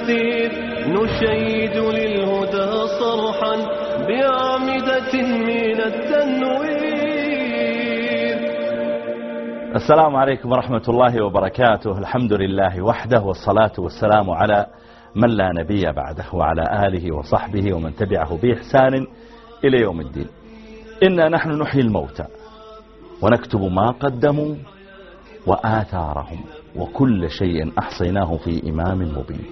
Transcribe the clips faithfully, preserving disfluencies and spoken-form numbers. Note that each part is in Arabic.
التأثير نشيد للهدى صرحا بأعمدة من التنوير. السلام عليكم ورحمة الله وبركاته. الحمد لله وحده والصلاة والسلام على من لا نبي بعده وعلى آله وصحبه ومن تبعه بإحسان إلى يوم الدين. إنا نحن نحيي الموتى ونكتب ما قدموا وآثارهم وكل شيء أحصيناه في إمام مبين.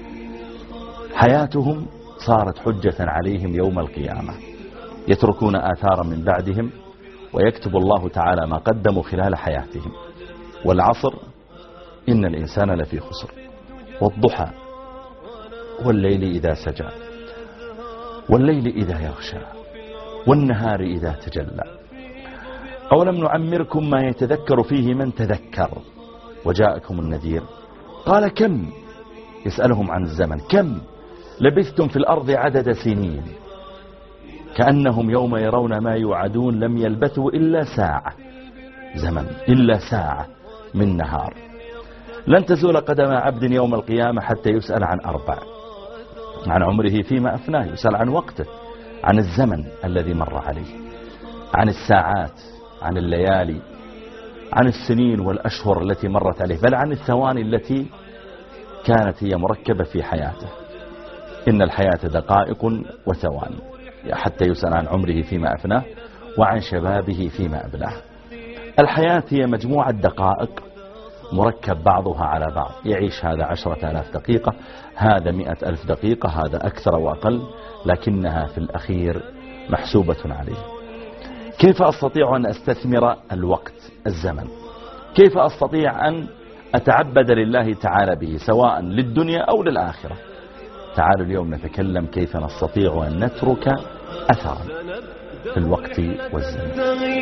حياتهم صارت حجة عليهم يوم القيامة، يتركون آثارا من بعدهم ويكتب الله تعالى ما قدموا خلال حياتهم. والعصر إن الإنسان لفي خسر، والضحى والليل إذا سجى والليل إذا يغشى والنهار إذا تجلى. أولم نعمركم ما يتذكر فيه من تذكر وجاءكم النذير. قال كم، يسألهم عن الزمن، كم لبثتم في الأرض عدد سنين كأنهم يوم يرون ما يوعدون لم يلبثوا إلا ساعة زمن، إلا ساعة من نهار. لن تزول قدم عبد يوم القيامة حتى يسأل عن أربع: عن عمره فيما أفناه، يسأل عن وقته، عن الزمن الذي مر عليه، عن الساعات، عن الليالي، عن السنين والأشهر التي مرت عليه، بل عن الثواني التي كانت هي مركبة في حياته. إن الحياة دقائق وثواني، حتى يسأل عن عمره فيما أفناه وعن شبابه فيما أبلاه. الحياة هي مجموعة دقائق مركب بعضها على بعض، يعيش هذا عشرة آلاف دقيقة، هذا مئة ألف دقيقة، هذا أكثر وأقل، لكنها في الأخير محسوبة عليه. كيف أستطيع أن أستثمر الوقت، الزمن؟ كيف أستطيع أن أتعبد لله تعالى به سواء للدنيا أو للآخرة؟ تعالوا اليوم نتكلم كيف نستطيع أن نترك أثرا في الوقت والزمن.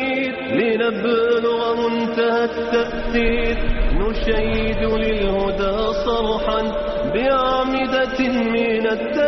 لنبلغ منتهى التأثير نشيد للهدى صرحا بأعمدة من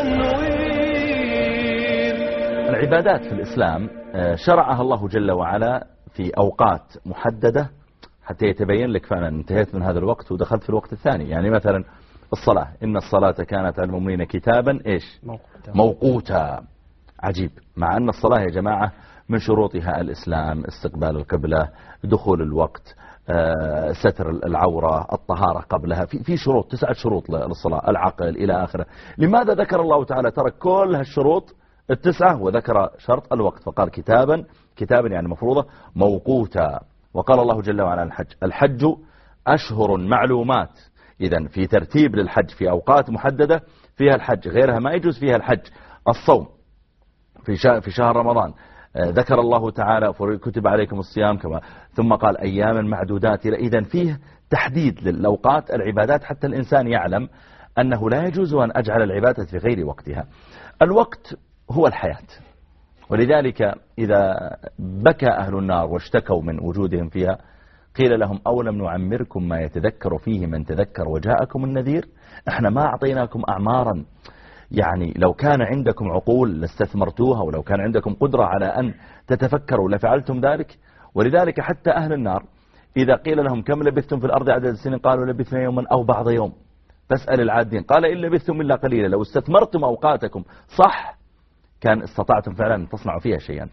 التنوير. العبادات في الإسلام شرعها الله جل وعلا في أوقات محددة حتى يتبين لك فأنا انتهيت من هذا الوقت ودخلت في الوقت الثاني. يعني مثلا الصلاة، إن الصلاة كانت على المؤمنين كتابا إيش؟ موقوتا. موقوتا. عجيب، مع أن الصلاة يا جماعة من شروطها الإسلام، استقبال القبلة، دخول الوقت، ستر العورة، الطهارة قبلها، في في شروط، تسعة شروط للصلاة، العقل إلى آخره. لماذا ذكر الله تعالى ترك كل هالشروط التسعة وذكر شرط الوقت فقال كتابا؟ كتابا يعني مفروضة، موقوتا. وقال الله جل وعلا الحج، الحج أشهر معلومات. إذن في ترتيب للحج في أوقات محددة فيها الحج، غيرها ما يجوز فيها الحج. الصوم في في شهر رمضان ذكر الله تعالى كتب عليكم الصيام كما، ثم قال أياما معدودات. إذن فيه تحديد للأوقات العبادات حتى الإنسان يعلم أنه لا يجوز أن أجعل العبادة في غير وقتها. الوقت هو الحياة، ولذلك إذا بكى أهل النار واشتكوا من وجودهم فيها قيل لهم أولم نعمركم ما يتذكر فيه من تذكر وجاءكم النذير. احنا ما أعطيناكم أعمارا، يعني لو كان عندكم عقول لاستثمرتوها، ولو كان عندكم قدرة على أن تتفكروا لفعلتم ذلك. ولذلك حتى أهل النار إذا قيل لهم كم لبثتم في الأرض عدد السنين قالوا لبثنا يوما أو بعض يوم. فاسأل العادين قال إن لبثتم إلا قليلا. لو استثمرتم أوقاتكم صح كان استطعتم فعلا أن تصنعوا فيها شيئا.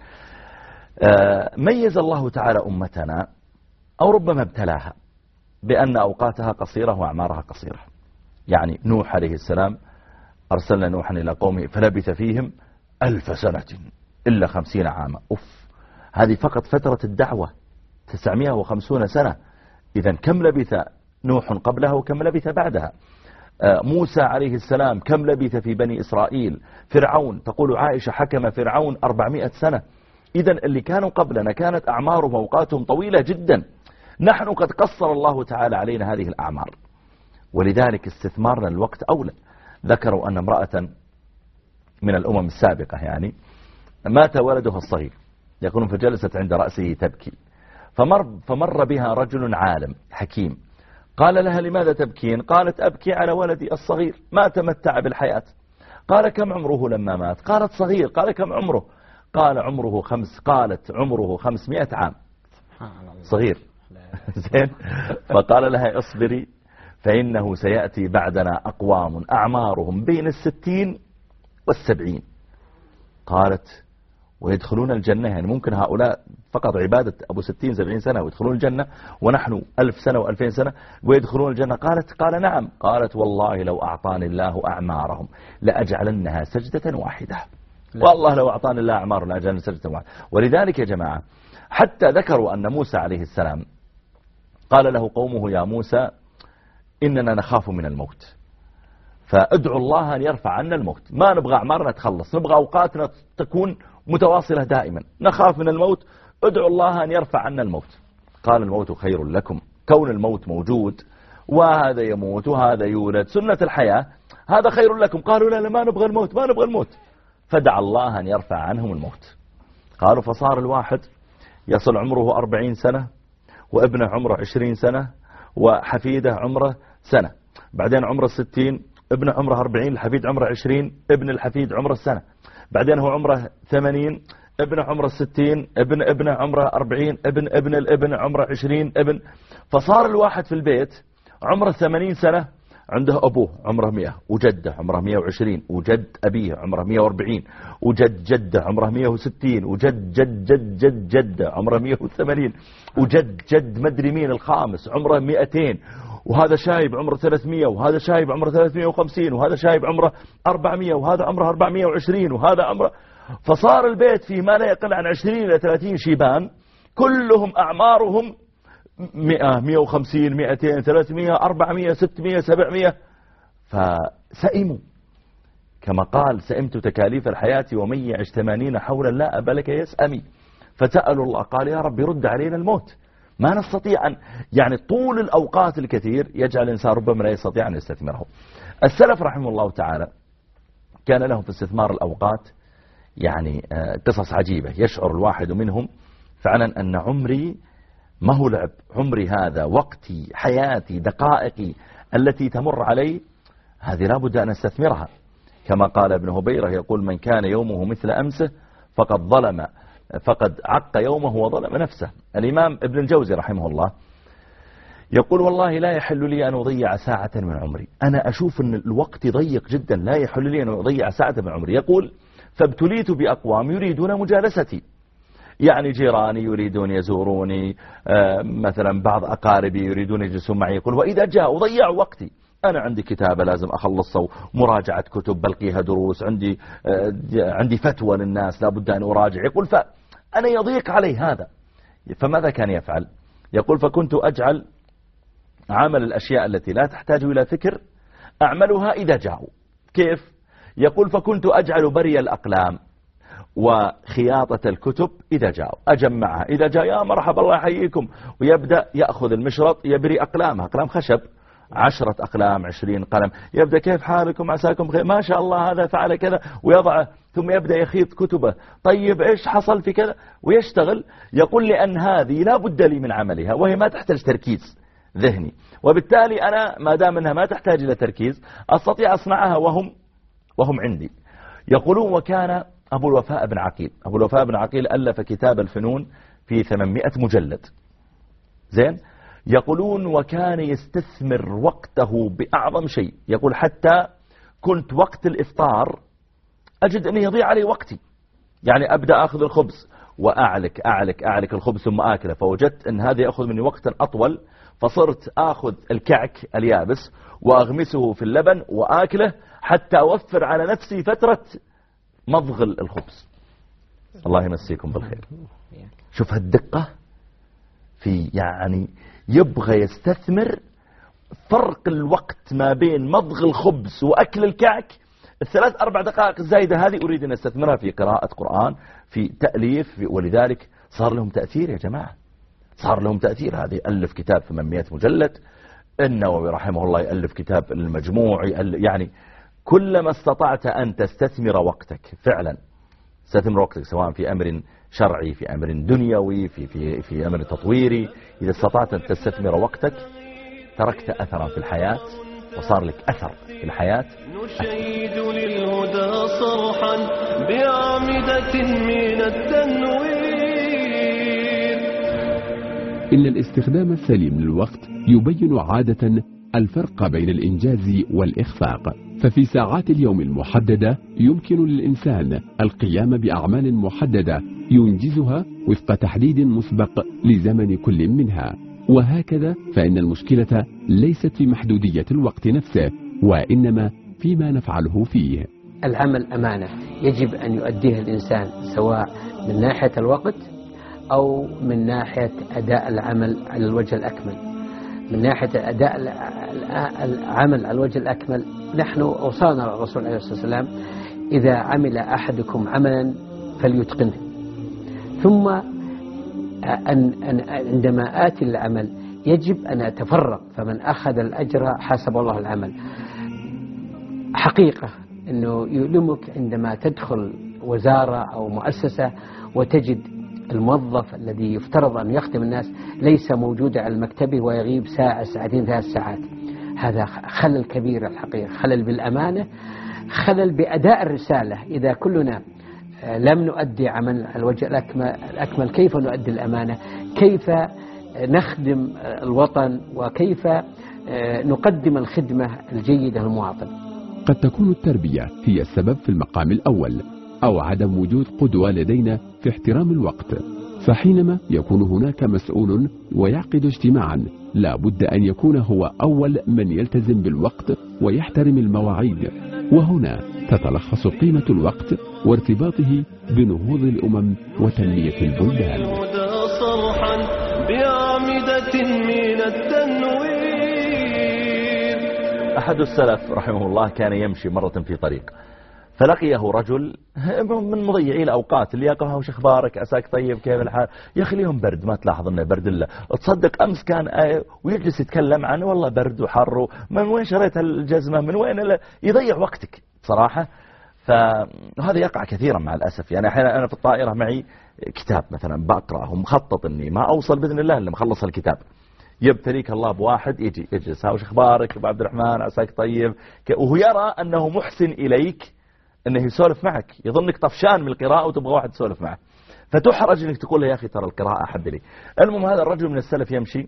ميز الله تعالى أمتنا أو ربما ابتلاها بأن أوقاتها قصيرة وأعمارها قصيرة. يعني نوح عليه السلام أرسلنا نوحا إلى قومه فلبث فيهم ألف سنة إلا خمسين عاما. أف، هذه فقط فترة الدعوة تسعمائة وخمسين سنة. إذن كم لبث نوح قبلها وكم لبث بعدها؟ موسى عليه السلام كم لبث في بني إسرائيل؟ فرعون تقول عائشة حكم فرعون أربعمائة سنة. إذن اللي كانوا قبلنا كانت أعمارهم وأوقاتهم طويلة جدا. نحن قد قصر الله تعالى علينا هذه الأعمار، ولذلك استثمارنا الوقت أولى. ذكروا أن امرأة من الأمم السابقة يعني مات ولدها الصغير، يقولون فجلست عند رأسه تبكي، فمر, فمر بها رجل عالم حكيم قال لها لماذا تبكين؟ قالت أبكي على ولدي الصغير ما تمتع بالحياة. قال كم عمره لما مات؟ قالت صغير. قال كم عمره؟ قال عمره خمس قالت عمره خمسمائة عام. صغير. زين. فقال لها اصبري فإنه سيأتي بعدنا أقوام أعمارهم بين الستين والسبعين. قالت ويدخلون الجنة، يعني ممكن هؤلاء فقط عبادة أبو ستين سبعين سنة ويدخلون الجنة، ونحن ألف سنة وألفين سنة ويدخلون الجنة؟ قالت قال نعم. قالت والله لو أعطاني الله أعمارهم لأجعلنها سجدة واحدة. والله لو أعطاني الله أعمارهم لأجعلنها سجدة واحدة. ولذلك يا جماعة حتى ذكروا أن موسى عليه السلام قال له قومه يا موسى إننا نخاف من الموت، فادعوا الله أن يرفع عنا الموت، ما نبغى أعمارنا تخلص، نبغى أوقاتنا تكون متواصلة دائما، نخاف من الموت، ادعوا الله أن يرفع عنا الموت. قال الموت خير لكم، كون الموت موجود وهذا يموت وهذا يولد سنة الحياة، هذا خير لكم. قالوا لا لا ما نبغى الموت ما نبغى الموت، فدعا الله أن يرفع عنهم الموت. قالوا فصار الواحد يصل عمره أربعين سنة وابنه عمره عشرين سنة وحفيده عمره سنة، بعدين عمره ستين، ابنه عمره أربعين، الحفيد عمره عشرين، ابن الحفيد عمره السنة، بعدين هو عمره ثمانين، ابنه عمره ستين، ابن ابنه عمره أربعين، ابن ابن الابن عمره عشرين ابن. فصار الواحد في البيت عمره ثمانين سنة، عنده أبوه عمره مئة، وجده عمره مئة وعشرين، وجد أبيه عمره مئة وأربعين، وجد جده عمره مئة وستين، وجد جد جد جد جده عمره مئة وثمانين، وجد جد مدري مين الخامس عمره مئتين، وهذا شايب عمره ثلاثمئة، وهذا شايب عمره ثلاثمئة وخمسين، وهذا شايب عمره أربعمئة، وهذا عمره أربعمئة وعشرين، وهذا عمره. فصار البيت فيه ما لا يقل عن عشرين إلى ثلاثين شيبان، كلهم أعمارهم مئة، مئة وخمسين، مئتين، ثلاثمئة، أربعمئة، ستمئة، سبعمئة. فسئموا كما قال سئمت تكاليف الحياة ومن يعش ثمانين حولا لا أبا لك يسأمي. فسألوا الله قال يا رب رد علينا الموت، ما نستطيع أن يعني طول الأوقات الكثير يجعل الإنسان ربما لا يستطيع أن يستثمره. السلف رحمه الله تعالى كان لهم في استثمار الأوقات يعني قصص عجيبة، يشعر الواحد منهم فعلا أن عمري ما هو لعب، عمري هذا وقتي حياتي دقائقي التي تمر علي هذه لابد أن استثمرها. كما قال ابن هبيرة يقول من كان يومه مثل أمسه فقد ظلم فقد عق يومه وظلم نفسه. الإمام ابن الجوزي رحمه الله يقول والله لا يحل لي أن أضيع ساعة من عمري، أنا أشوف أن الوقت ضيق جدا لا يحل لي أن أضيع ساعة من عمري. يقول فابتليت بأقوام يريدون مجالستي، يعني جيراني يريدون يزوروني، مثلا بعض أقاربي يريدون يجلسون معي. يقول وإذا جاء أضيع وقتي، أنا عندي كتابة لازم أخلصها ومراجعة كتب بلقيها دروس، عندي عندي فتوى للناس لابد أن أراجع. يقول فأنا يضيق علي هذا، فماذا كان يفعل؟ يقول فكنت أجعل عمل الأشياء التي لا تحتاج إلى فكر أعملها إذا جاءوا. كيف؟ يقول فكنت أجعل بري الأقلام وخياطة الكتب إذا جاءوا، أجمعها إذا جاء يا مرحبا الله يحييكم، ويبدأ يأخذ المشرط يبري أقلامها، أقلام خشب عشرة أقلام عشرين قلم، يبدأ كيف حالكم عساكم بخير ما شاء الله هذا فعل كذا ويضعه، ثم يبدأ يخيط كتبه طيب إيش حصل في كذا ويشتغل. يقول لأن هذه لا بد لي من عملها وهي ما تحتاج تركيز ذهني، وبالتالي أنا ما دام أنها ما تحتاج إلى تركيز أستطيع أصنعها وهم وهم عندي. يقولون وكان أبو الوفاء بن عقيل، أبو الوفاء بن عقيل ألف كتاب الفنون في ثمانمئة مجلد زين. يقولون وكان يستثمر وقته بأعظم شيء، يقول حتى كنت وقت الإفطار أجد أنه يضيع علي وقتي، يعني أبدأ أخذ الخبز وأعلك أعلك أعلك الخبز ثم آكله، فوجدت أن هذا يأخذ مني وقتا أطول، فصرت أخذ الكعك اليابس وأغمسه في اللبن وآكله حتى أوفر على نفسي فترة مضغ الخبز. الله يمسيكم بالخير. شوف هالدقة في يعني يبغى يستثمر فرق الوقت ما بين مضغ الخبز وأكل الكعك، الثلاث أربع دقائق الزايدة هذه أريد أن استثمرها في قراءة قرآن في تأليف، ولذلك صار لهم تأثير يا جماعة، صار لهم تأثير. هذه ألف كتاب ثمانمئة مجلد، النووي رحمه الله يألف كتاب المجموع، يعني كلما استطعت أن تستثمر وقتك فعلا استثمر وقتك سواء في أمر شرعي في أمر دنيوي في, في, في أمر تطويري، إذا استطعت أن تستثمر وقتك تركت أثرا في الحياة وصار لك أثر في الحياة. نشيد للهدى صرحا بأعمدة من التنوير. إن الاستخدام السليم للوقت يبين عادة الفرق بين الإنجاز والإخفاق. ففي ساعات اليوم المحددة يمكن للإنسان القيام بأعمال محددة ينجزها وفق تحديد مسبق لزمن كل منها. وهكذا فإن المشكلة ليست في محدودية الوقت نفسه، وإنما فيما نفعله فيه. العمل أمانة يجب أن يؤديها الإنسان، سواء من ناحية الوقت أو من ناحية أداء العمل على الوجه الأكمل. من ناحية أداء العمل على الوجه الأكمل، نحن أوصانا الرسول عليه الصلاة والسلام: إذا عمل أحدكم عملا فليتقنه. ثم أن أن عندما آتي العمل يجب أن أتفرغ، فمن أخذ الأجر حسب الله العمل. حقيقة أنه يؤلمك عندما تدخل وزارة أو مؤسسة وتجد الموظف الذي يفترض أن يخدم الناس ليس موجودا على مكتبه ويغيب ساعة ساعتين ثلاث ساعات. هذا خلل كبير الحقيقة، خلل بالأمانة، خلل بأداء الرسالة. إذا كلنا لم نؤدي عمل على الوجه الأكمل، كيف نؤدي الأمانة؟ كيف نخدم الوطن؟ وكيف نقدم الخدمة الجيدة للمواطن؟ قد تكون التربية هي السبب في المقام الأول، أو عدم وجود قدوة لدينا في احترام الوقت. فحينما يكون هناك مسؤول ويعقد اجتماعا، لا بد أن يكون هو أول من يلتزم بالوقت ويحترم المواعيد. وهنا تتلخص قيمة الوقت وارتباطه بنهوض الأمم وتنمية البلدان. صرحا بأعمدة من التنوير. أحد السلف رحمه الله كان يمشي مرة في طريق، فلقيه رجل من مضيعي الأوقات اللي يقهوه: وش أخبارك، عساك طيب، كيف الحال؟ يا أخي اليوم برد، ما تلاحظ أنه برد الله؟ تصدق أمس كان آه ويجلس يتكلم عنه والله برد وحر، من وين شريت الجزمة، من وين، يضيع وقتك صراحة. فهذا يقع كثيرا مع الأسف. يعني أحيانا أنا في الطائرة معي كتاب مثلا بقرأه ومخطط أني ما أوصل بإذن الله إلا مخلص الكتاب، يبتليك الله بواحد يجي يجلس: وش أخبارك أبو عبد الرحمن، عساك طيب، وهو يرى أنه محسن إليك، انه يسولف معك، يظنك طفشان من القراءة وتبغى واحد يسولف معه، فتحرج انك تقول له: يا اخي ترى القراءة احد لي. المهم هذا الرجل من السلف يمشي،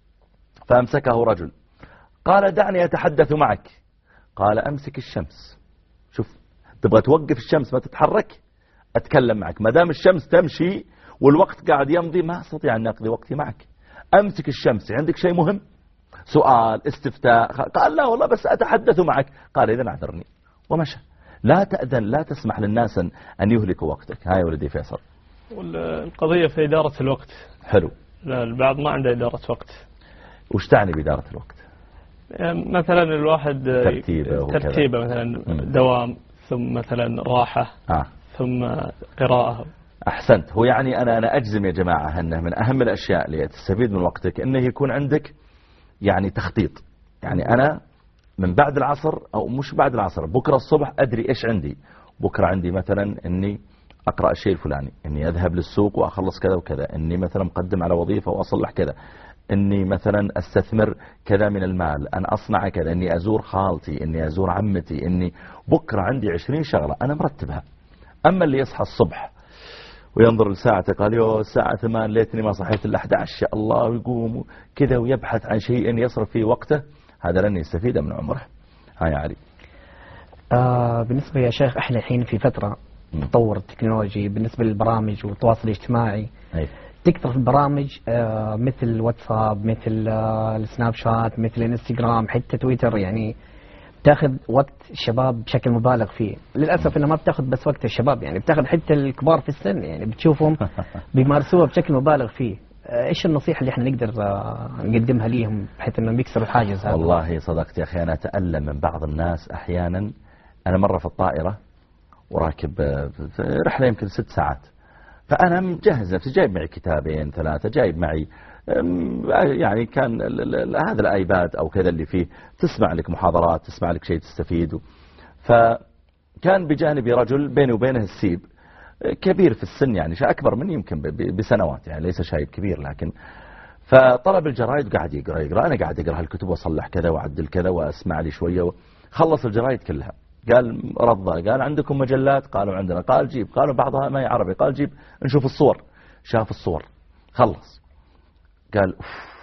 فامسكه رجل قال: دعني اتحدث معك. قال: امسك الشمس، شوف تبغى توقف الشمس ما تتحرك، اتكلم معك، ما دام الشمس تمشي والوقت قاعد يمضي ما استطيع ان اقضي وقتي معك. امسك الشمس، عندك شيء مهم، سؤال، استفتاء؟ قال: لا والله بس اتحدث معك. قال: اذا اعذرني، ومشى. لا تأذن، لا تسمح للناس أن يهلكوا وقتك. هاي ولدي فيصل. والقضية في إدارة الوقت. حلو. لا البعض ما عنده إدارة وقت. وش تعني بإدارة الوقت؟ يعني مثلا الواحد ترتيبه, ترتيبه مثلا م. دوام، ثم مثلا راحة، آه. ثم قراءة. أحسنت. هو يعني أنا أنا أجزم يا جماعة أنه من أهم الأشياء اللي تستفيد من وقتك أنه يكون عندك يعني تخطيط. يعني أنا من بعد العصر أو مش بعد العصر، بكرة الصبح أدري إيش عندي. بكرة عندي مثلا أني أقرأ الشيء الفلاني، أني أذهب للسوق وأخلص كذا وكذا، أني مثلا مقدم على وظيفة وأصلح كذا، أني مثلا أستثمر كذا من المال، أن أصنع كذا، أني أزور خالتي، أني أزور عمتي، أني بكرة عندي عشرين شغلة أنا مرتبها. أما اللي يصحى الصبح وينظر لساعته قال: يوه الساعة ثمان ليتني ما صحيت إلا أحد عشر يا الله، ويقوم كذا ويبحث عن شيء يصرف فيه وقته، هذا لن يستفيد من عمره. هاي علي. آه بالنسبة يا شيخ احنا الحين في فترة تطور التكنولوجي بالنسبة للبرامج والتواصل الاجتماعي. أي. تكثر البرامج آه مثل واتساب، مثل آه السناب شات، مثل الانستغرام، حتى تويتر، يعني بتاخذ وقت الشباب بشكل مبالغ فيه. للأسف انها ما بتاخذ بس وقت الشباب، يعني بتاخذ حتى الكبار في السن، يعني بتشوفهم بيمارسوها بشكل مبالغ فيه. ايش النصيحة اللي احنا نقدر نقدمها ليهم بحيث انهم يكسروا الحاجز هذا؟ والله صدقت يا اخي، انا اتألم من بعض الناس احيانا. انا مرة في الطائرة وراكب في رحلة يمكن ست ساعات، فانا مجهز نفسي، جايب معي كتابين ثلاثة، جايب معي يعني كان هذا الايباد او كذا اللي فيه تسمع لك محاضرات، تسمع لك شيء تستفيد. فكان بجانبي رجل بيني وبينه السيب، كبير في السن، يعني أكبر مني يمكن بسنوات، يعني ليس شايب كبير، لكن فطلب الجرايد وقاعد يقرأ يقرأ أنا قاعد أقرأ الكتب وأصلح كذا وأعدل كذا وأسمع لي شوية. خلص الجرايد كلها، قال رضى، قال عندكم مجلات؟ قالوا عندنا. قال جيب، قالوا بعضها ما هي عربي، قال جيب نشوف الصور. شاف الصور، خلص، قال أوف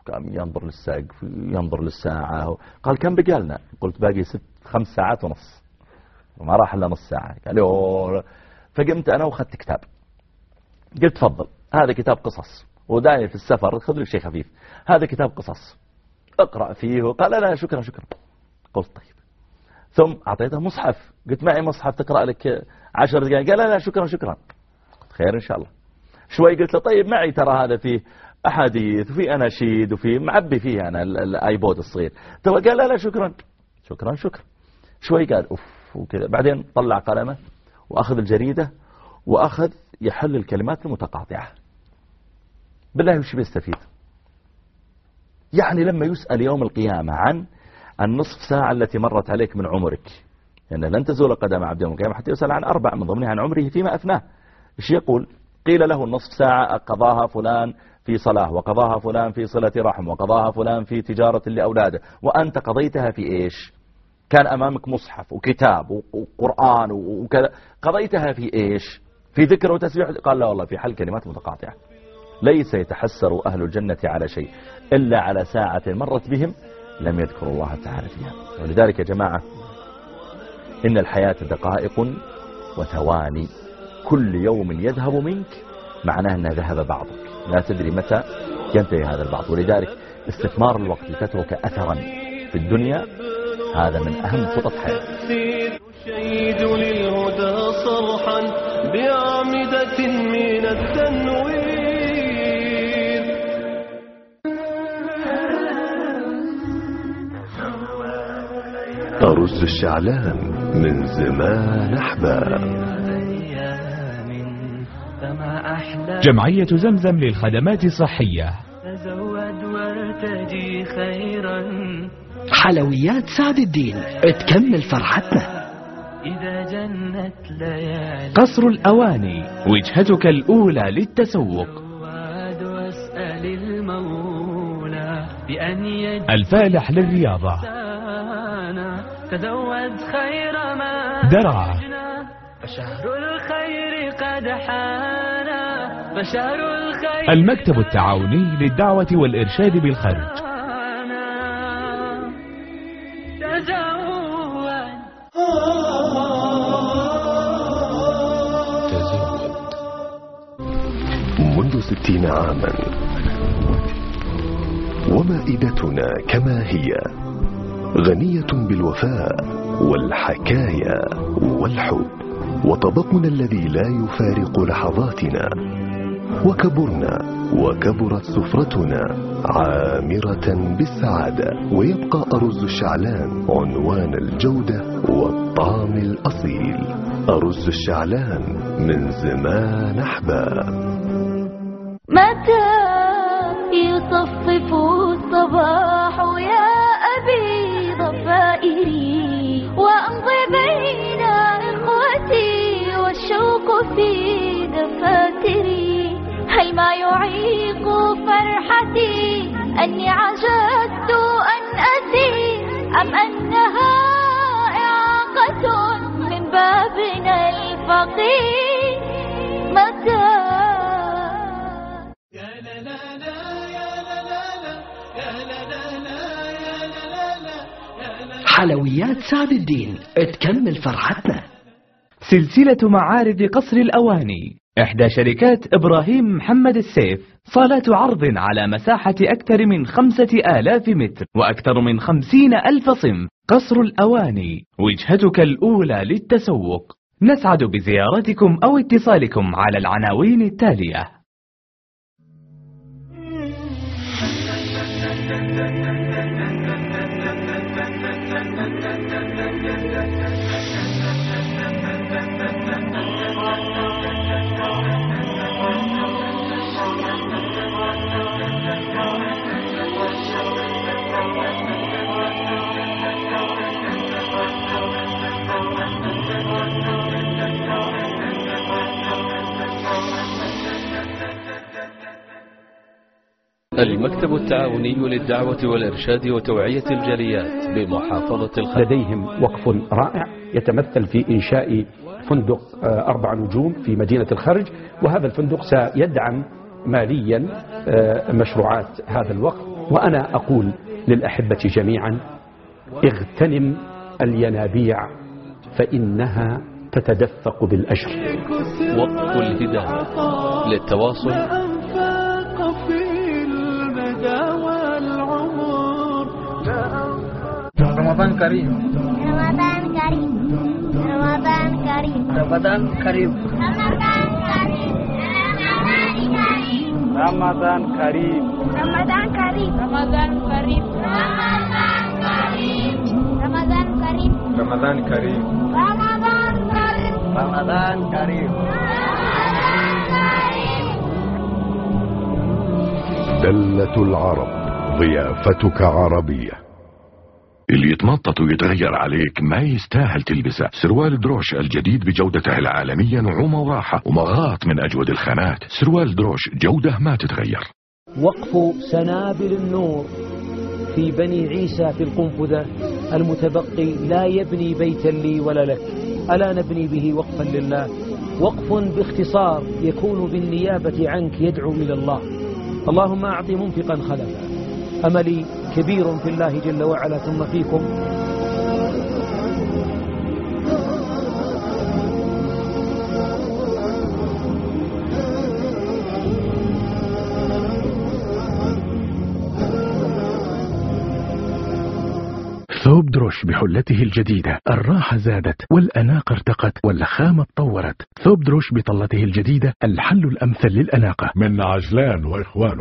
قام ينظر للسقف ينظر للساعة. قال كم بقالنا؟ قلت باقي ست خمس ساعات ونص، ما راح إلا نص ساعة. قال يوه. فقمت أنا وخدت كتاب، قلت تفضل هذا كتاب قصص، وداعي في السفر خذ لك شيء خفيف، هذا كتاب قصص اقرأ فيه. قال لا شكرا شكرا. قلت طيب. ثم أعطيته مصحف، قلت معي مصحف تقرأ لك عشر دقائق. قال لا لا شكرا شكرا. قلت خير إن شاء الله. شوي قلت له طيب معي ترى هذا فيه أحاديث وفي أناشيد وفي معبي فيه أنا الآيبود الصغير. قال لا لا شكرا شكرا شكرا. شوي قال أوف وكذا. بعدين طلع قلمه وأخذ الجريدة وأخذ يحل الكلمات المتقاطعة. بالله وش بيستفيد؟ يعني لما يسأل يوم القيامة عن النصف ساعة التي مرت عليك من عمرك، يعني لن تزول قدم عبد يوم القيامة حتى يسأل عن أربع من ضمنها عن عمره فيما أفناه. إيش يقول؟ قيل له النصف ساعة قضاها فلان في صلاة، وقضاها فلان في صلة رحم، وقضاها فلان في تجارة لأولاده، وأنت قضيتها في إيش؟ كان أمامك مصحف وكتاب وقرآن وكذا، قضيتها في إيش؟ في ذكر وتسبيح؟ قال لا والله في حل كلمات متقاطعة. ليس يتحسر أهل الجنة على شيء إلا على ساعة مرت بهم لم يذكروا الله تعالى فيها. ولذلك يا جماعة إن الحياة دقائق وثواني، كل يوم يذهب منك معناه أنه ذهب بعضك، لا تدري متى ينتهي هذا البعض. ولذلك استثمار الوقت لتترك أثرا في الدنيا هذا من أهم خطط حياتك. شيد للهدى صرحا بأعمدة من التنوير. أرز الشعلان من زمان أحباب. جمعية زمزم للخدمات الصحية. تزود وارتجي خيرا. حلويات سعد الدين تكمل فرحتنا. إذا جنت ليالي. قصر الأواني وجهتك الأولى للتسوق. واسأل المولى بأن يجعل. الفالح للرياضة. تزود خير ما درعا. فشهر الخير قد حان. فشهر الخير. المكتب التعاوني للدعوة والإرشاد بالخرج. تزود. منذ ستين عاما ومائدتنا كما هي غنية بالوفاء والحكايا والحب، وطبقنا الذي لا يفارق لحظاتنا، وكبرنا وكبرت سفرتنا عامرة بالسعادة، ويبقى أرز الشعلان عنوان الجودة والطعم الأصيل. أرز الشعلان من زمان أحباب. متى يصفف الصباح يا أبي ضفائري، وأمضي بين إخوتي والشوق في دفاتري. هل ما يعيق فرحتي أني عجزت أن أتي، أم أنها إعاقة من بابنا الفقير؟ متى حلويات سعد الدين تكمل فرحتنا. سلسلة معارض قصر الأواني، إحدى شركات إبراهيم محمد السيف، صالات عرض على مساحة أكثر من خمسة آلاف متر وأكثر من خمسين ألف صنف. قصر الأواني وجهتك الأولى للتسوق. نسعد بزيارتكم أو اتصالكم على العناوين التالية. المكتب التعاوني للدعوة والإرشاد وتوعية الجاليات بمحافظة الخرج. لديهم وقف رائع يتمثل في إنشاء فندق أربع نجوم في مدينة الخرج، وهذا الفندق سيدعم ماليا مشروعات هذا الوقف. وأنا أقول للأحبة جميعا اغتنم الينابيع فإنها تتدفق بالأجر. وقف الهداية للتواصل رمضان كريم رمضان كريم رمضان كريم رمضان كريم رمضان كريم رمضان كريم رمضان كريم رمضان كريم رمضان رمضان كريم كريم رمضان كريم دلة العرب، ضيافتك عربية. اللي يتنطط ويتغير عليك ما يستاهل تلبسه. سروال دروش الجديد بجودته العالمية، نعومة وراحة ومغاط من أجود الخامات. سروال دروش جودة ما تتغير. وقف سنابل النور في بني عيسى في القنفذة المتبقي لا يبني بيتا لي ولا لك، ألا نبني به وقفا لله. وقف باختصار يكون بالنيابة عنك يدعو إلى الله. اللهم أعط منفقا خلفا. أملي كبير في الله جل وعلا ثم فيكم. ثوب دروش بحلته الجديدة، الراحة زادت والأناقة ارتقت والخامة اتطورت. ثوب دروش بطلته الجديدة الحل الأمثل للأناقة. من عجلان وإخوانه.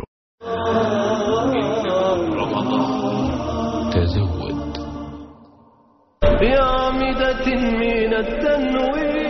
تزود بعمدة من التنوير.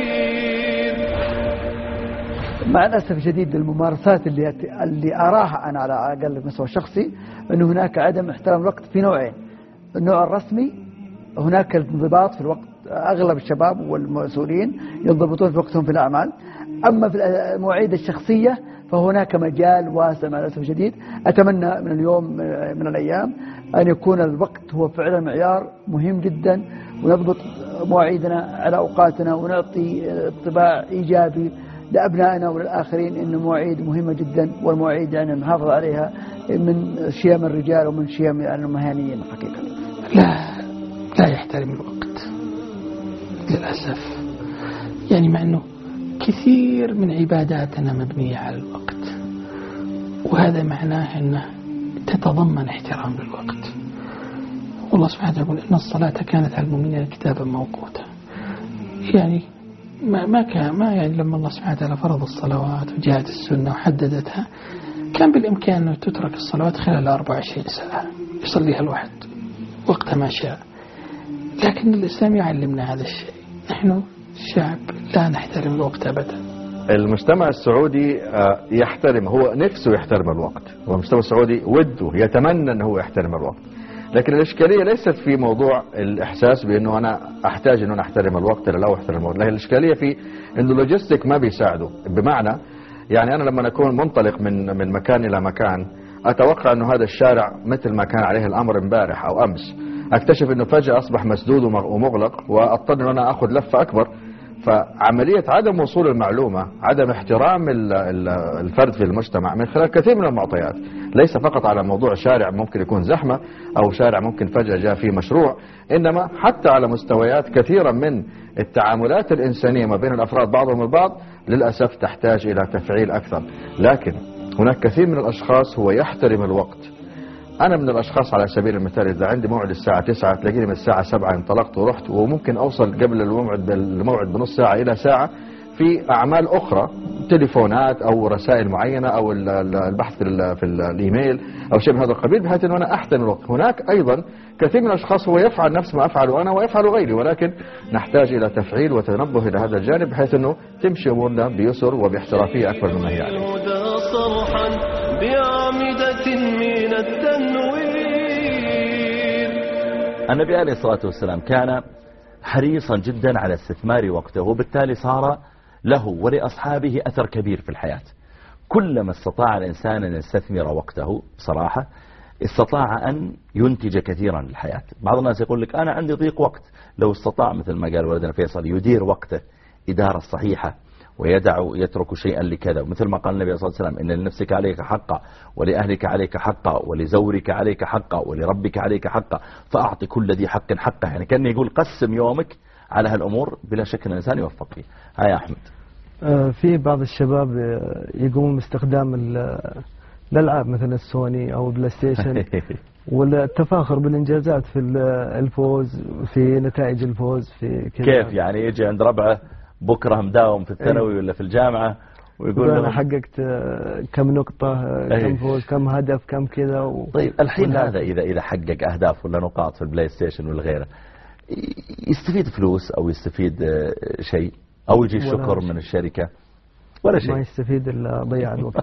مع الأسف الشديد الممارسات اللي اللي أراها أنا على أقل المستوى الشخصي أنه هناك عدم احترام الوقت في نوعين. النوع الرسمي هناك الانضباط في الوقت، أغلب الشباب والمسؤولين ينضبطون في وقتهم في الأعمال. أما في المواعيد الشخصية فهناك مجال واسع مع الأسف الشديد. أتمنى من اليوم من الأيام أن يكون الوقت هو فعلا معيار مهم جدا، ونضبط مواعيدنا على أوقاتنا ونعطي انطباع إيجابي لأبنائنا وللآخرين إن المواعيد مهمة جدا، والمواعيد يعني نحافظ عليها من شيم الرجال ومن شيم يعني المهنيين حقيقة. لا لا يحترم الوقت للأسف، يعني مع أنه كثير من عباداتنا مبنية على الوقت، وهذا معناه أنه تتضمن احترام للوقت. والله سبحانه يقول إن الصلاة كانت على المؤمنين كتابا موقوتا. يعني ما ما كان ما يعني لما الله سبحانه وتعالى فرض الصلوات وجاءت السنة وحددتها كان بالإمكان أن تترك الصلوات خلال أربع وعشرين ساعة يصليها الواحد وقت ما شاء، لكن الإسلام يعلمنا هذا الشيء. نحن شعب لا نحترم الوقت أبدا. المجتمع السعودي يحترم، هو نفسه يحترم الوقت، والمجتمع السعودي وده يتمنى أنه هو يحترم الوقت، لكن الإشكالية ليست في موضوع الإحساس بأنه أنا أحتاج أنه أحترم الوقت لا أحترم الوقت، لكن الإشكالية في أنه اللوجستيك ما بيساعده. بمعنى يعني أنا لما أكون منطلق من من مكان إلى مكان أتوقع أنه هذا الشارع مثل ما كان عليه الأمر امبارح أو أمس، أكتشف أنه فجأة أصبح مسدود ومغلق وأضطر أن أنا أخذ لفة أكبر. فعملية عدم وصول المعلومة، عدم احترام الفرد في المجتمع من خلال كثير من المعطيات، ليس فقط على موضوع شارع ممكن يكون زحمة أو شارع ممكن فجأة جاء فيه مشروع، إنما حتى على مستويات كثيرة من التعاملات الإنسانية ما بين الأفراد بعضهم البعض للأسف تحتاج إلى تفعيل أكثر. لكن هناك كثير من الأشخاص هو يحترم الوقت. أنا من الأشخاص على سبيل المثال إذا عندي موعد الساعة تسعة تلاقيني من الساعة سبعة انطلقت ورحت، وممكن أوصل قبل الموعد الموعد بنص ساعة إلى ساعة في أعمال أخرى، تليفونات أو رسائل معينة أو البحث في, في الإيميل أو شيء من هذا القبيل، بحيث أنه أنا أحترم الوقت. هناك أيضا كثير من الأشخاص هو يفعل نفس ما أفعله أنا ويفعل غيري، ولكن نحتاج إلى تفعيل وتنبه إلى هذا الجانب بحيث أنه تمشي أمورنا بيسر وباحترافية أكبر مما هي عليه. بعمدة من التنوير. النبي عليه الصلاة والسلام كان حريصا جدا على استثمار وقته، وبالتالي صار له ولأصحابه أثر كبير في الحياة. كلما استطاع الإنسان أن يستثمر وقته بصراحة استطاع أن ينتج كثيرا للحياة. بعض الناس يقول لك أنا عندي ضيق وقت، لو استطاع مثل ما قال ولدنا فيصل يدير وقته إدارة صحيحة ويدع يترك شيئا لكذا. ومثل ما قال النبي صلى الله عليه وسلم إن لنفسك عليك حقا ولأهلك عليك حقا ولزورك عليك حقا ولربك عليك حقا فأعطي كل ذي حق حقه. يعني كان يقول قسم يومك على هالأمور، بلا شك أن الإنسان يوفق فيه. هاي يا أحمد. في بعض الشباب يقومون باستخدام الألعاب مثل السوني أو بلاي ستيشن والتفاخر بالإنجازات في الفوز، في نتائج الفوز، في كذا. كيف يعني يجي عند ربعه بكرة مداوم في الثانوي ولا في الجامعة ويقول أنا حققت كم نقطة، كم فوز، كم هدف، كم كذا و... طيب الحين هذا إذا إذا حقق أهداف ولا نقاط في البلاي ستيشن ولا غيره يستفيد فلوس أو يستفيد شيء أو يجي شكر من الشركة ولا شيء؟ ما يستفيد إلا ضياع الوقت.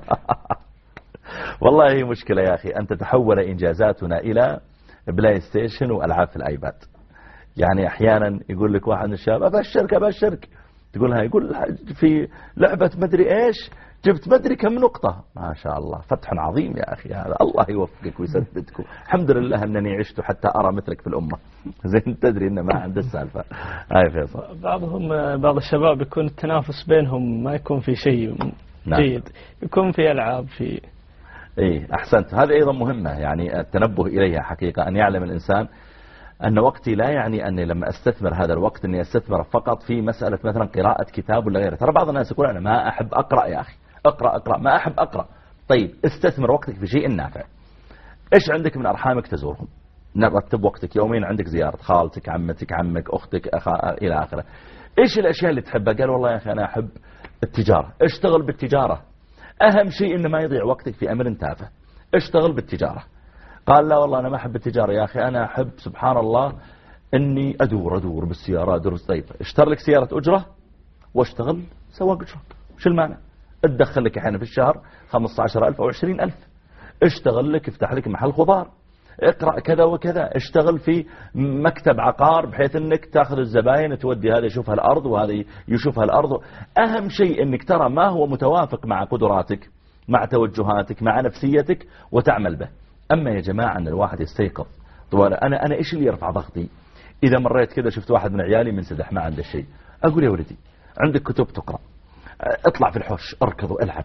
والله هي مشكلة يا أخي، أن تتحول إنجازاتنا إلى بلاي ستيشن وألعاب في الآيباد. يعني أحيانا يقول لك واحد من الشباب أبشرك أبشرك، تقول لها يقول في لعبة مدري إيش جبت مدري كم نقطة. ما شاء الله فتح عظيم يا أخي هذا، الله يوفقك ويسددك. الحمد لله أنني عشت حتى أرى مثلك في الأمة. زين تدري إنه ما عنده السالفة. هاي فيصل. بعضهم بعض الشباب يكون التنافس بينهم ما يكون في شيء نعم. جيد، يكون في ألعاب في. إيه أحسنت، هذا أيضا مهمة يعني التنبه إليها حقيقة، أن يعلم الإنسان أن وقتي لا يعني أني لما أستثمر هذا الوقت أني أستثمر فقط في مسألة مثلا قراءة كتاب ولا غيره. ترى بعض الناس يقول أنا ما أحب أقرأ يا أخي، أقرأ أقرأ ما أحب أقرأ. طيب استثمر وقتك في شيء نافع. إيش عندك من أرحامك تزورهم؟ نرتب وقتك يومين عندك زيارة خالتك، عمتك، عمك، أختك، أخا إلى آخره. إيش الأشياء اللي تحبها؟ قال والله يا أخي أنا أحب التجارة. اشتغل بالتجارة، أهم شيء إن ما يضيع وقتك في أمر تافه. اشتغل بالتجارة. قال لا والله أنا ما أحب التجارة يا أخي، أنا أحب سبحان الله أني أدور أدور بالسيارة أدور. طيب اشتر لك سيارة أجرة واشتغل سواق أجرة، وش المعنى؟ ادخل لك احيانا في الشهر خمسة عشر ألف أو عشرين ألف. اشتغل لك افتح لك محل خضار، اقرأ كذا وكذا، اشتغل في مكتب عقار بحيث انك تاخذ الزباين تودي هذا يشوفها الأرض وهذا يشوفها الأرض. أهم شيء انك ترى ما هو متوافق مع قدراتك مع توجهاتك مع نفسيتك وتعمل به. أما يا جماعة أن الواحد يستيقظ طوال أنا أنا إيش اللي يرفع ضغطي؟ إذا مريت كذا شفت واحد من عيالي منسدح ما عنده شيء، أقول يا ولدي عندك كتب تقرأ، اطلع في الحوش اركض والعب،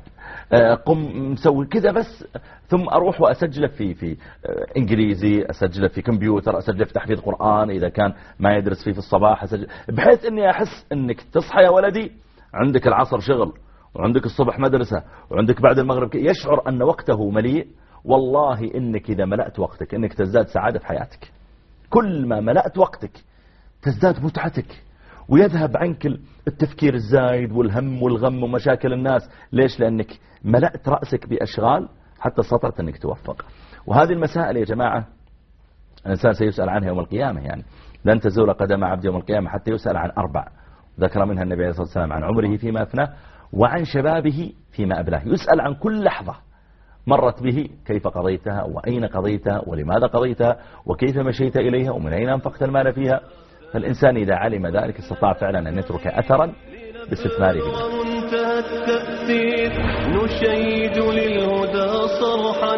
قم مسوي كذا بس، ثم أروح وأسجله في في إنجليزي، أسجله في كمبيوتر، أسجله في تحفيظ قرآن إذا كان ما يدرس فيه في الصباح، أسجل بحيث إني أحس إنك تصحى يا ولدي عندك العصر شغل وعندك الصبح مدرسة وعندك بعد المغرب، يشعر أن وقته مليء. والله إنك إذا ملأت وقتك إنك تزداد سعادة في حياتك. كل ما ملأت وقتك تزداد متعتك ويذهب عنك التفكير الزايد والهم والغم ومشاكل الناس. ليش؟ لأنك ملأت رأسك بأشغال حتى استطعت أنك توفق. وهذه المسائل يا جماعة الإنسان سيسأل عنها يوم القيامة. يعني لن تزول قدم عبد يوم القيامة حتى يسأل عن أربع ذكر منها النبي عليه الصلاة والسلام: عن عمره فيما أفناه، وعن شبابه فيما أبلاه. يسأل عن كل لحظة مرت به، كيف قضيتها وأين قضيتها ولماذا قضيتها وكيف مشيت إليها ومن أين أنفقت المال فيها. فالإنسان إذا علم ذلك استطاع فعلا أن يترك أثرا باستثماره. منتهى التأثير نشيد للهدى صرحا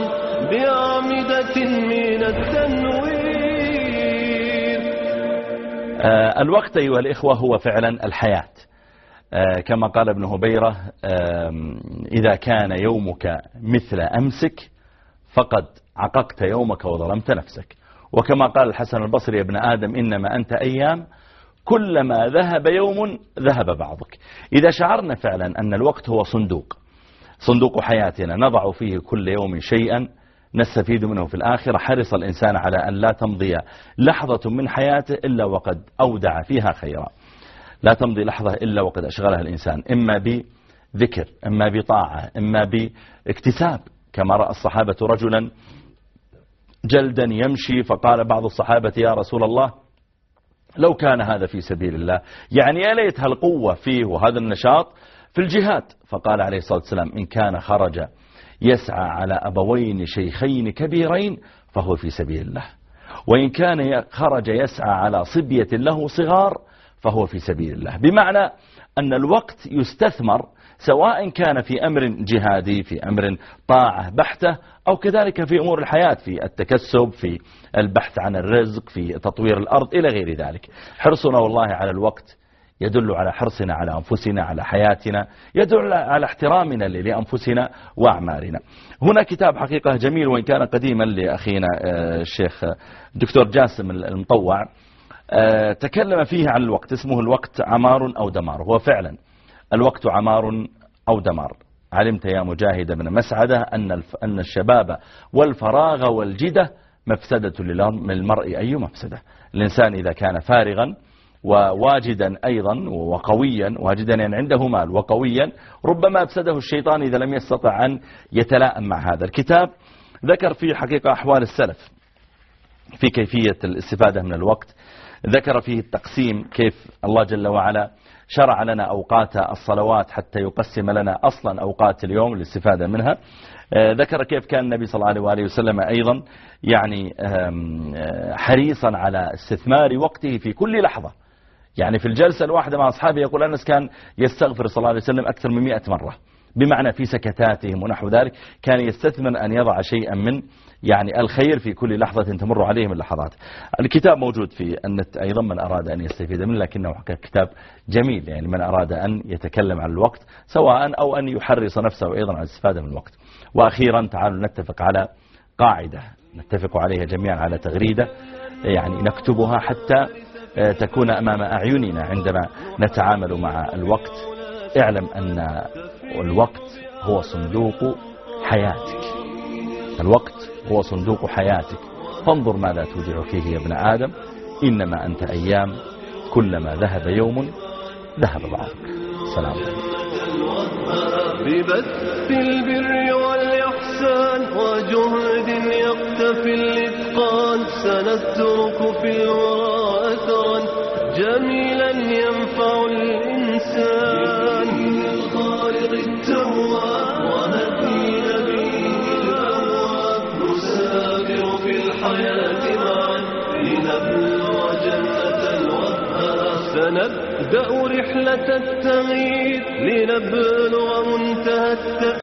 بأعمدة من التنوير. آه الوقت أيها الإخوة هو فعلا الحياة. آه كما قال ابن هبيرة: آه إذا كان يومك مثل أمسك فقد عققت يومك وظلمت نفسك. وكما قال الحسن البصري: يا ابن آدم إنما أنت أيام، كلما ذهب يوم ذهب بعضك. إذا شعرنا فعلا أن الوقت هو صندوق صندوق حياتنا نضع فيه كل يوم شيئا نستفيد منه في الآخرة، حرص الإنسان على أن لا تمضي لحظة من حياته إلا وقد أودع فيها خيرا. لا تمضي لحظة إلا وقد أشغلها الإنسان إما بذكر، إما بطاعة، إما باكتساب. كما رأى الصحابة رجلا جلدا يمشي، فقال بعض الصحابة: يا رسول الله لو كان هذا في سبيل الله، يعني يا ليت هالقوة فيه وهذا النشاط في الجهاد. فقال عليه الصلاة والسلام: إن كان خرج يسعى على أبوين شيخين كبيرين فهو في سبيل الله، وإن كان خرج يسعى على صبية له صغار فهو في سبيل الله. بمعنى أن الوقت يستثمر سواء كان في أمر جهادي، في أمر طاعة بحتة، أو كذلك في أمور الحياة، في التكسب، في البحث عن الرزق، في تطوير الأرض إلى غير ذلك. حرصنا والله على الوقت يدل على حرصنا على أنفسنا، على حياتنا، يدل على احترامنا لأنفسنا وأعمارنا. هنا كتاب حقيقة جميل وإن كان قديما لأخينا الشيخ دكتور جاسم المطوع، تكلم فيه عن الوقت، اسمه الوقت عمار أو دمار. هو فعلا الوقت عمار أو دمار. علمت يا مجاهد بن مسعدة أن أن الشباب والفراغ والجدة مفسدة للمرء أي مفسدة. الإنسان إذا كان فارغا وواجدا أيضا وقويا، واجدا يعني عنده مال وقويا، ربما أفسده الشيطان إذا لم يستطع أن يتلائم مع هذا. الكتاب ذكر فيه حقيقة أحوال السلف في كيفية الاستفادة من الوقت، ذكر فيه التقسيم، كيف الله جل وعلا شرع لنا أوقات الصلوات حتى يقسم لنا أصلا أوقات اليوم للاستفادة منها. ذكر كيف كان النبي صلى الله عليه وسلم أيضا يعني حريصا على استثمار وقته في كل لحظة. يعني في الجلسة الواحدة مع أصحابه يقول أنس كان يستغفر صلى الله عليه وسلم أكثر من مئة مرة، بمعنى في سكتاتهم ونحو ذلك كان يستثمر أن يضع شيئا من يعني الخير في كل لحظة تمر عليه من اللحظات. الكتاب موجود في النت أيضا من أراد أن يستفيد منه، لكنه كتاب جميل يعني من أراد أن يتكلم عن الوقت سواء أو أن يحرص نفسه أيضا على الاستفادة من الوقت. وأخيرا تعالوا نتفق على قاعدة نتفق عليها جميعا، على تغريدة يعني نكتبها حتى تكون أمام أعيننا عندما نتعامل مع الوقت. اعلم أن الوقت هو صندوق حياتك، الوقت هو صندوق حياتك، فانظر ماذا تودع فيه يا ابن آدم، إنما أنت أيام، كلما ذهب يوم ذهب بعضك. سلام عليكم. ببث البر والإحسان وجهد يقتفي الإتقان، سنترك في الورى أثرا جميلا ينفع الإنسان. الخالق التواب وهدي نبيه الأواب، نسافر في الحياة معا لنبلغ جنة الوهاب. سنبدأ رحلة التغيير لنبلغ منتهى التأثير.